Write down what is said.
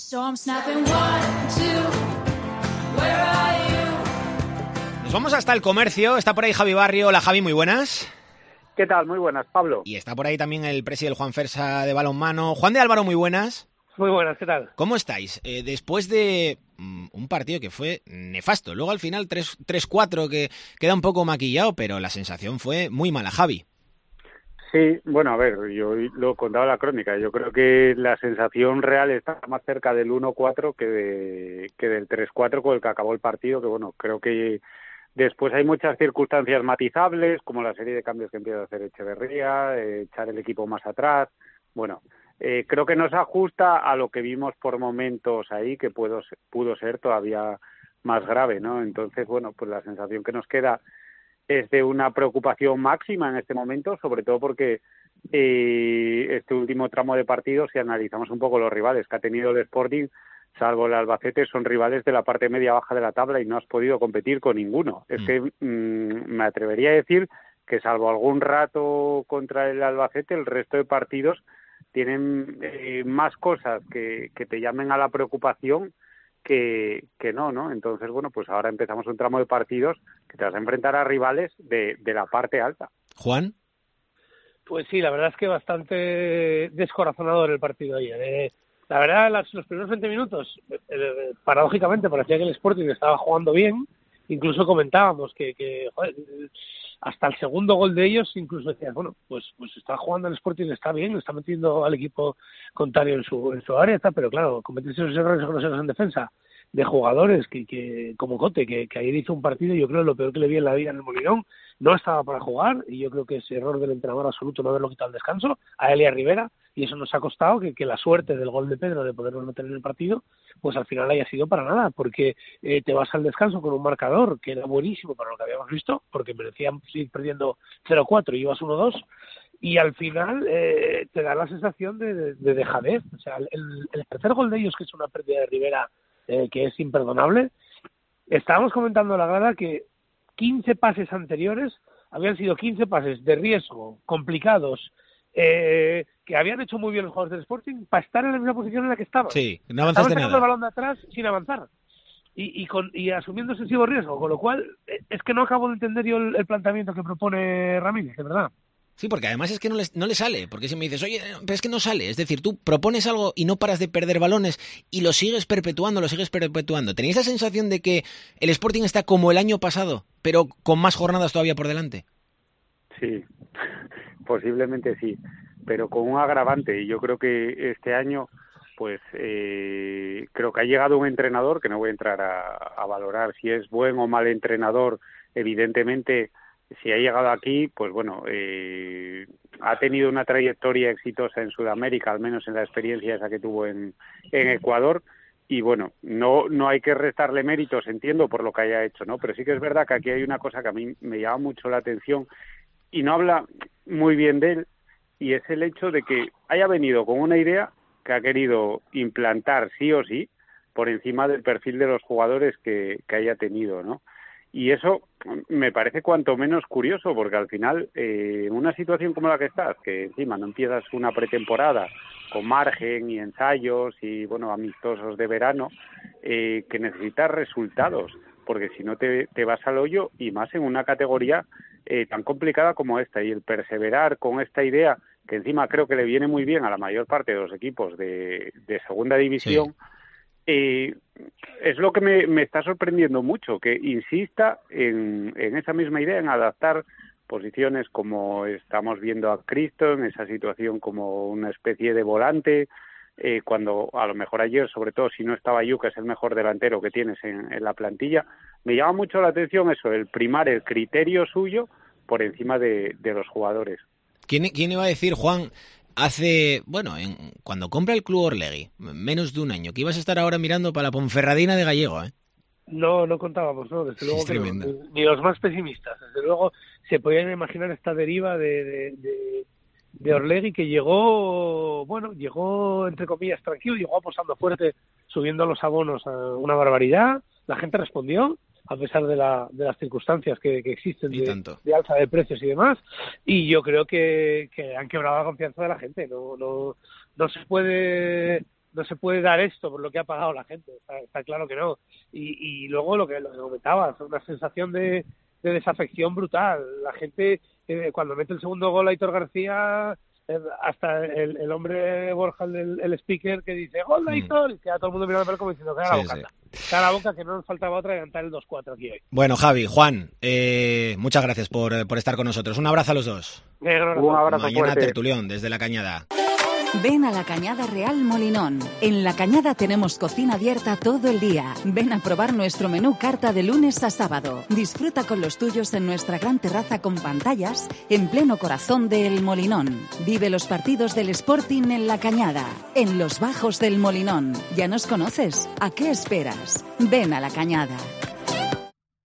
Nos vamos hasta el comercio. Está por ahí Javi Barrio. Hola Javi, muy buenas. ¿Qué tal? Muy buenas, Pablo. Y está por ahí también el presidente Juan Fersa de balonmano. Juan de Álvaro, muy buenas. Muy buenas, ¿qué tal? ¿Cómo estáis? Después de un partido que fue nefasto, luego al final 3-4 que queda un poco maquillado, pero la sensación fue muy mala, Javi. Sí, bueno, a ver, yo lo contaba en la crónica. Yo creo que la sensación real está más cerca del 1-4 que del 3-4 con el que acabó el partido, que bueno, creo que después hay muchas circunstancias matizables, como la serie de cambios que empieza a hacer Echeverría, echar el equipo más atrás. Bueno, creo que no se ajusta a lo que vimos por momentos ahí, que pudo ser todavía más grave, ¿no? Entonces, bueno, pues la sensación que nos queda es de una preocupación máxima en este momento, sobre todo porque este último tramo de partido, si analizamos un poco los rivales que ha tenido el Sporting, salvo el Albacete, son rivales de la parte media-baja de la tabla y no has podido competir con ninguno. Es que me atrevería a decir que salvo algún rato contra el Albacete, el resto de partidos tienen más cosas que te llamen a la preocupación que no. Entonces, bueno, pues ahora empezamos un tramo de partidos que te vas a enfrentar a rivales de la parte alta. ¿Juan? Pues sí, la verdad es que bastante descorazonador el partido ayer. La verdad, los primeros 20 minutos, paradójicamente, parecía que el Sporting estaba jugando bien. Incluso comentábamos que joder, hasta el segundo gol de ellos, incluso decías, bueno, pues está jugando el Sporting, está bien, está metiendo al equipo contrario en su área, pero claro, cometerse esos errores groseros en defensa de jugadores que como Cote, que ayer hizo un partido, yo creo lo peor que le vi en la vida en el Molinón, no estaba para jugar, y yo creo que ese error del entrenador absoluto no haberlo quitado al descanso, a él y a Rivera, y eso nos ha costado que la suerte del gol de Pedro de podernos meter en el partido, pues al final haya sido para nada, porque te vas al descanso con un marcador que era buenísimo para lo que habíamos visto, porque merecían seguir perdiendo 0-4 y ibas 1-2, y al final te da la sensación de dejadez. O sea, el tercer gol de ellos, que es una pérdida de Rivera que es imperdonable, estábamos comentando a la grada que 15 pases anteriores habían sido 15 pases de riesgo, complicados, que habían hecho muy bien los jugadores del Sporting para estar en la misma posición en la que estaban. Sí, no avanzaste nada. Estaban sacando el balón de atrás sin avanzar y asumiendo excesivo riesgo, con lo cual es que no acabo de entender yo el planteamiento que propone Ramírez, de verdad. Sí, porque además es que no le sale, porque si me dices, oye, pero es que no sale, es decir, tú propones algo y no paras de perder balones y lo sigues perpetuando. ¿Tenéis la sensación de que el Sporting está como el año pasado, pero con más jornadas todavía por delante? Sí, posiblemente sí, pero con un agravante, y yo creo que este año, pues creo que ha llegado un entrenador, que no voy a entrar a valorar si es buen o mal entrenador, evidentemente. Si ha llegado aquí, pues bueno, ha tenido una trayectoria exitosa en Sudamérica, al menos en la experiencia esa que tuvo en Ecuador, y bueno, no hay que restarle méritos, entiendo, por lo que haya hecho, ¿no? Pero sí que es verdad que aquí hay una cosa que a mí me llama mucho la atención y no habla muy bien de él, y es el hecho de que haya venido con una idea que ha querido implantar sí o sí por encima del perfil de los jugadores que haya tenido, ¿no? Y eso me parece cuanto menos curioso, porque al final, en una situación como la que estás, que encima no empiezas una pretemporada con margen y ensayos y, bueno, amistosos de verano, que necesitas resultados, porque si no te vas al hoyo, y más en una categoría tan complicada como esta. Y el perseverar con esta idea, que encima creo que le viene muy bien a la mayor parte de los equipos de segunda división, sí. Es lo que me está sorprendiendo mucho, que insista en esa misma idea, en adaptar posiciones como estamos viendo a Cristo, en esa situación como una especie de volante, cuando a lo mejor ayer, sobre todo si no estaba Yu, que es el mejor delantero que tienes en la plantilla, me llama mucho la atención eso, el primar el criterio suyo por encima de los jugadores. ¿Quién iba a decir, Juan, cuando compra el Club Orlegui, menos de un año, que ibas a estar ahora mirando para la Ponferradina de Gallego, ¿eh? No contábamos, ¿no? Desde luego que tremendo. No, ni los más pesimistas. Desde luego se podían imaginar esta deriva de Orlegui, que llegó entre comillas tranquilo, llegó apostando fuerte, subiendo los abonos a una barbaridad. La gente respondió, a pesar de las circunstancias que existen de alza de precios y demás, y yo creo que han quebrado la confianza de la gente. No se puede no se puede dar esto por lo que ha pagado la gente, está claro que no. Y luego lo que comentabas, una sensación de desafección brutal. La gente, cuando mete el segundo gol a Aitor García, hasta el hombre Borja, el speaker, que dice ¡gol de Aitor! Y queda todo el mundo mirando como diciendo ¡calla la boca! Calla la boca, que no nos faltaba otra de cantar el 2-4 aquí hoy. Bueno, Javi, Juan, muchas gracias por estar con nosotros. Un abrazo a los dos. Un abrazo Mañana fuerte. tertulión desde La Cañada. Ven a La Cañada Real Molinón. En La Cañada tenemos cocina abierta todo el día. Ven a probar nuestro menú carta de lunes a sábado. Disfruta con los tuyos en nuestra gran terraza con pantallas en pleno corazón de El Molinón. Vive los partidos del Sporting en La Cañada, en los bajos del Molinón. ¿Ya nos conoces? ¿A qué esperas? Ven a La Cañada.